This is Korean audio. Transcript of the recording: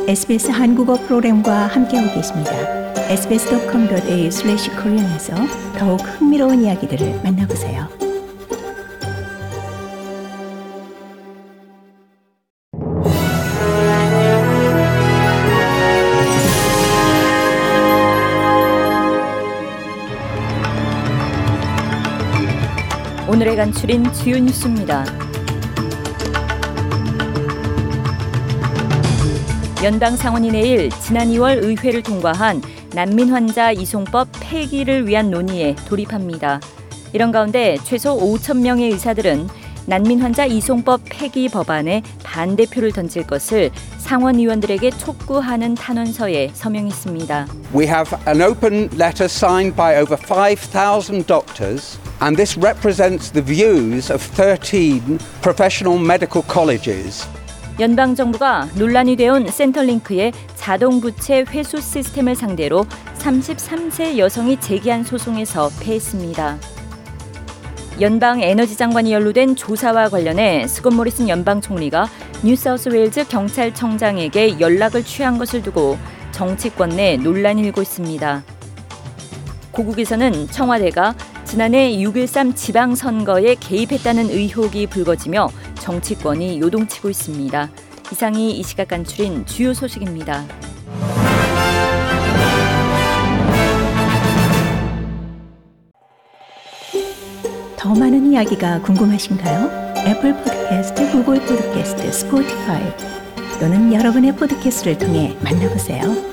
SBS 한국어 프로그램과 함께하고 계십니다. sbs.com.au/korean에서 더욱 흥미로운 이야기들을 만나보세요. 오늘의 간추린 주요 뉴스입니다. 연방 상원이 내일 지난 2월 의회를 통과한 난민 환자 이송법 폐기를 위한 논의에 돌입합니다. 이런 가운데 최소 5천 명의 의사들은 난민 환자 이송법 폐기 법안에 반대표를 던질 것을 상원 의원들에게 촉구하는 탄원서에 서명했습니다. We have an open letter signed by over 5,000 doctors, and this represents the views of 13 professional medical colleges. 연방정부가 논란이 되어온 센터링크의 자동부채 회수 시스템을 상대로 33세 여성이 제기한 소송에서 패했습니다. 연방 에너지 장관이 연루된 조사와 관련해 스콧 모리슨 연방 총리가 뉴사우스웨일즈 경찰청장에게 연락을 취한 것을 두고 정치권 내 논란이 일고 있습니다. 고국에서는 청와대가 지난해 6.13 지방선거에 개입했다는 의혹이 불거지며 정치권이 요동치고 있습니다. 이상이 이 시각 간추린 주요 소식입니다. 더 많은 이야기가 궁금하신가요? 애플 팟캐스트, 구글 팟캐스트, 스포티파이 또는 여러분의 팟캐스트를 통해 만나보세요.